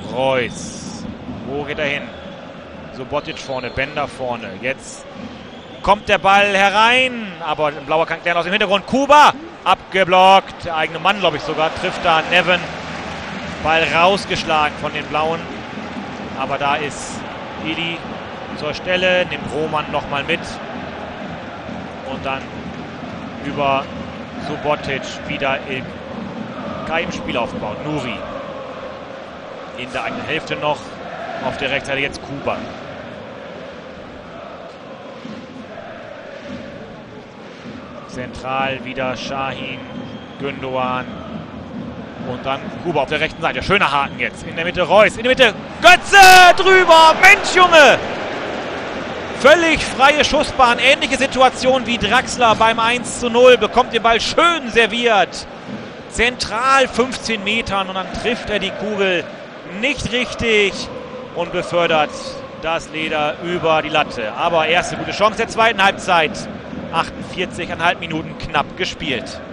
Reus. Wo geht er hin? Subotic vorne, Bender vorne. Jetzt kommt der Ball herein, aber ein Blauer kann klären aus dem Hintergrund. Kuba abgeblockt. Der eigene Mann, glaube ich sogar, trifft da Neven. Ball rausgeschlagen von den Blauen. Aber da ist Ili zur Stelle, nimmt Roman nochmal mit. Und dann über Subotic wieder im Spiel aufgebaut. Nuri in der eigenen Hälfte noch. Auf der Rechtsseite jetzt Kuba. Zentral wieder Şahin, Gündoğan und dann Kuba auf der rechten Seite. Schöner Haken jetzt. In der Mitte Reus, in der Mitte Götze drüber. Mensch, Junge! Völlig freie Schussbahn. Ähnliche Situation wie Draxler beim 1:0. Bekommt den Ball schön serviert. Zentral 15 Metern und dann trifft er die Kugel nicht richtig und befördert das Leder über die Latte. Aber erste gute Chance der zweiten Halbzeit. 48,5 Minuten knapp gespielt.